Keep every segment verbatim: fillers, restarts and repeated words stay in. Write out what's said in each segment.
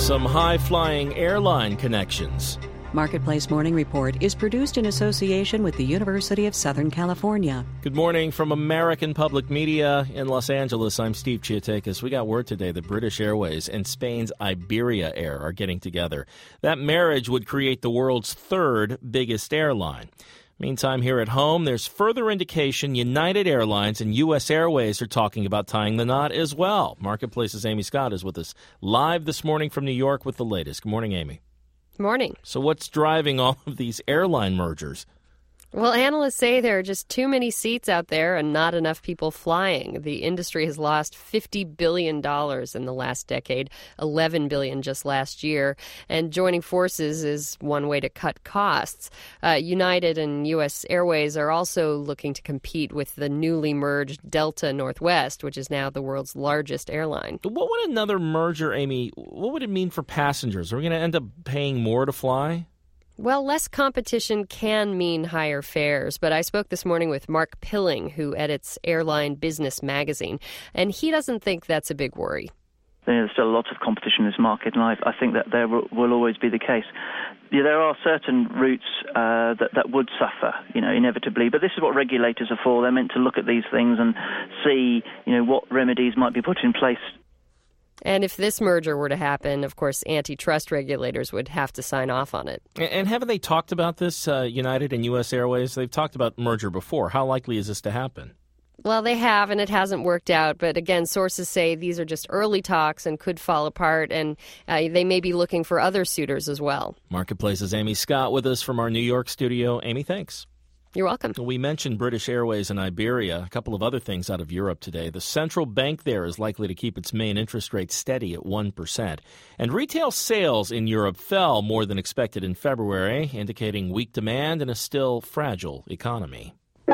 some high-flying airline connections. Marketplace Morning Report is produced in association with the University of Southern California. Good morning from American Public Media in Los Angeles. I'm Steve Chiatakis. We got word today that British Airways and Spain's Iberia Air are getting together. That marriage would create the world's third biggest airline. Meantime, here at home, there's further indication United Airlines and U S Airways are talking about tying the knot as well. Marketplace's Amy Scott is with us live this morning from New York with the latest. Good morning, Amy. Morning. So what's driving all of these airline mergers? Well, analysts say there are just too many seats out there and not enough people flying. The industry has lost fifty billion dollars in the last decade, eleven billion dollars just last year. And joining forces is one way to cut costs. Uh, United and U S Airways are also looking to compete with the newly merged Delta Northwest, which is now the world's largest airline. What would another merger, Amy, what would it mean for passengers? Are we going to end up paying more to fly? Well, less competition can mean higher fares, but I spoke this morning with Mark Pilling, who edits Airline Business Magazine, and he doesn't think that's a big worry. There's still a lot of competition in this market, and I, I think that there will, will always be the case. Yeah, there are certain routes uh, that, that would suffer, you know, inevitably, but this is what regulators are for. They're meant to look at these things and see, you know, what remedies might be put in place. And if this merger were to happen, of course, antitrust regulators would have to sign off on it. And haven't they talked about this, uh, United and U S Airways? They've talked about merger before. How likely is this to happen? Well, they have, and it hasn't worked out. But again, sources say these are just early talks and could fall apart, and uh, they may be looking for other suitors as well. Marketplace's Amy Scott with us from our New York studio. Amy, thanks. You're welcome. We mentioned British Airways and Iberia. A couple of other things out of Europe today. The central bank there is likely to keep its main interest rate steady at one percent. And retail sales in Europe fell more than expected in February, indicating weak demand and a still fragile economy.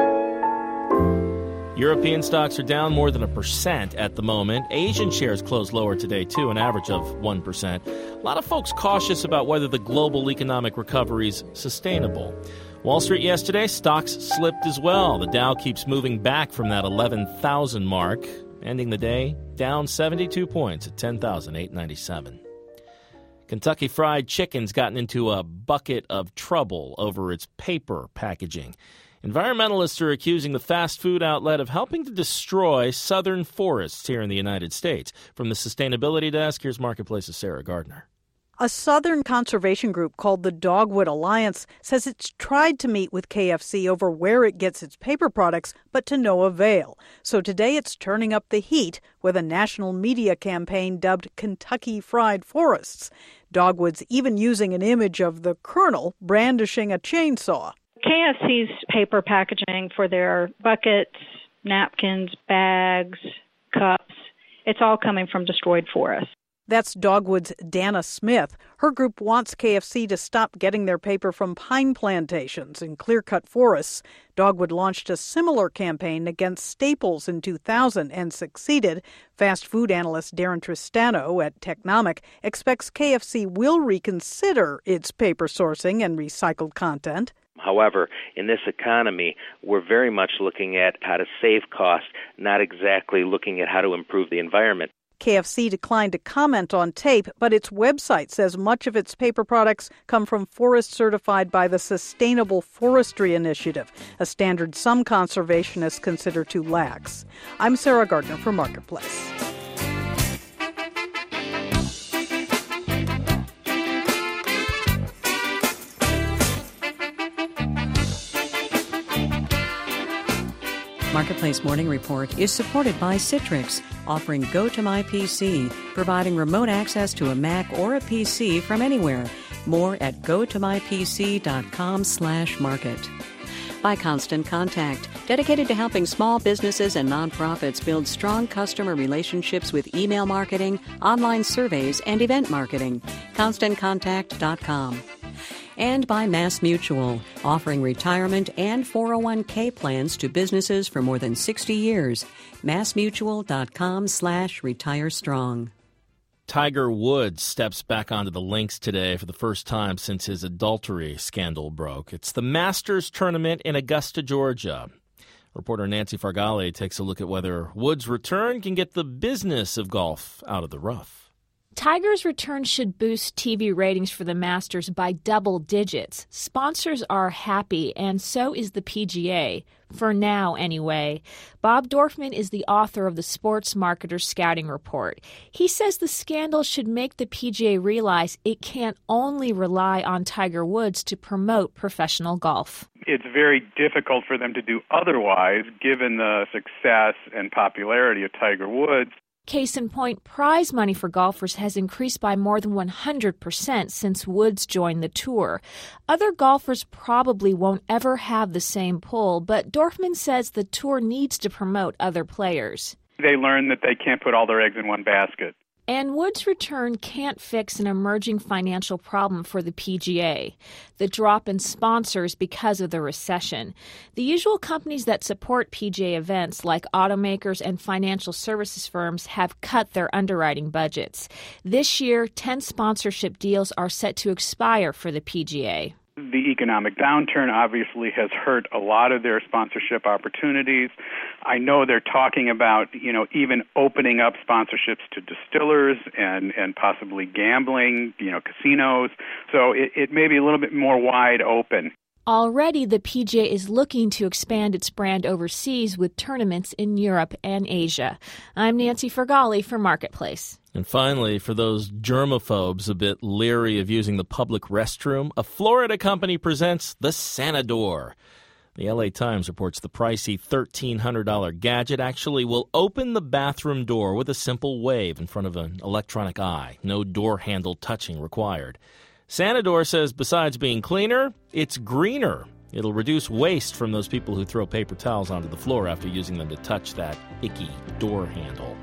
European stocks are down more than a percent at the moment. Asian shares closed lower today, too, an average of one percent. A lot of folks cautious about whether the global economic recovery is sustainable. Wall Street yesterday, stocks slipped as well. The Dow keeps moving back from that eleven thousand mark, ending the day down seventy-two points at ten thousand eight hundred ninety-seven. Kentucky Fried Chicken's gotten into a bucket of trouble over its paper packaging. Environmentalists are accusing the fast food outlet of helping to destroy southern forests here in the United States. From the Sustainability Desk, here's Marketplace's Sarah Gardner. A southern conservation group called the Dogwood Alliance says it's tried to meet with K F C over where it gets its paper products, but to no avail. So today it's turning up the heat with a national media campaign dubbed Kentucky Fried Forests. Dogwood's even using an image of the Colonel brandishing a chainsaw. K F C's paper packaging for their buckets, napkins, bags, cups, it's all coming from destroyed forests. That's Dogwood's Dana Smith. Her group wants K F C to stop getting their paper from pine plantations and clear-cut forests. Dogwood launched a similar campaign against Staples in two thousand and succeeded. Fast food analyst Darren Tristano at Technomic expects K F C will reconsider its paper sourcing and recycled content. However, in this economy, we're very much looking at how to save costs, not exactly looking at how to improve the environment. K F C declined to comment on tape, but its website says much of its paper products come from forests certified by the Sustainable Forestry Initiative, a standard some conservationists consider too lax. I'm Sarah Gardner for Marketplace. Marketplace Morning Report is supported by Citrix, offering GoToMyPC, providing remote access to a Mac or a P C from anywhere. More at gotomypc.com slash market. By Constant Contact, dedicated to helping small businesses and nonprofits build strong customer relationships with email marketing, online surveys, and event marketing. constant contact dot com. And by MassMutual, offering retirement and four oh one k plans to businesses for more than sixty years. massmutual.com slash retire strong. Tiger Woods steps back onto the links today for the first time since his adultery scandal broke. It's the Masters tournament in Augusta, Georgia. Reporter Nancy Fargali takes a look at whether Woods' return can get the business of golf out of the rough. Tiger's return should boost T V ratings for the Masters by double digits. Sponsors are happy, and so is the P G A. For now, anyway. Bob Dorfman is the author of the Sports Marketer Scouting Report. He says the scandal should make the P G A realize it can't only rely on Tiger Woods to promote professional golf. It's very difficult for them to do otherwise, given the success and popularity of Tiger Woods. Case in point, prize money for golfers has increased by more than one hundred percent since Woods joined the tour. Other golfers probably won't ever have the same pull, but Dorfman says the tour needs to promote other players. They learn that they can't put all their eggs in one basket. And Woods' return can't fix an emerging financial problem for the P G A, the drop in sponsors because of the recession. The usual companies that support P G A events, like automakers and financial services firms, have cut their underwriting budgets. This year, ten sponsorship deals are set to expire for the P G A. The economic downturn obviously has hurt a lot of their sponsorship opportunities. I know they're talking about, you know, even opening up sponsorships to distillers and, and possibly gambling, you know, casinos. So it, it may be a little bit more wide open. Already, the P G A is looking to expand its brand overseas with tournaments in Europe and Asia. I'm Nancy Fergali for Marketplace. And finally, for those germaphobes a bit leery of using the public restroom, a Florida company presents the Sanador. The L A Times reports the pricey thirteen hundred dollars gadget actually will open the bathroom door with a simple wave in front of an electronic eye. No door handle touching required. Sanador says besides being cleaner, it's greener. It'll reduce waste from those people who throw paper towels onto the floor after using them to touch that icky door handle.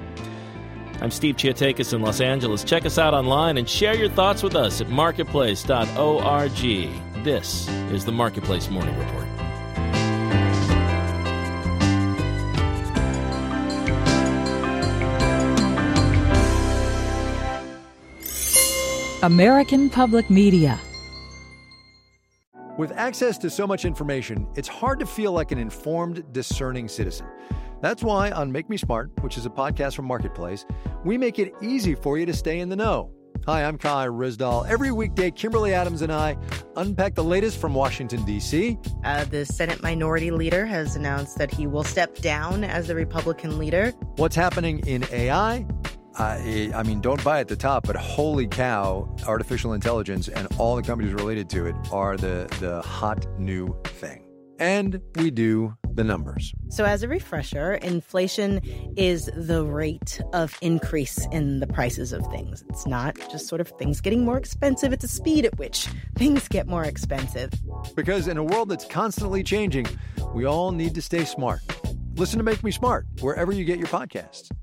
I'm Steve Chiatakis in Los Angeles. Check us out online and share your thoughts with us at marketplace dot org. This is the Marketplace Morning Report. American Public Media. With access to so much information, it's hard to feel like an informed, discerning citizen. That's why on Make Me Smart, which is a podcast from Marketplace, we make it easy for you to stay in the know. Hi, I'm Kai Rizdal. Every weekday, Kimberly Adams and I unpack the latest from Washington, D C. Uh, the Senate Minority Leader has announced that he will step down as the Republican leader. What's happening in A I? I, I mean, don't buy at the top, but holy cow, artificial intelligence and all the companies related to it are the, the hot new thing. And we do the numbers. So as a refresher, inflation is the rate of increase in the prices of things. It's not just sort of things getting more expensive. It's the speed at which things get more expensive. Because in a world that's constantly changing, we all need to stay smart. Listen to Make Me Smart wherever you get your podcasts.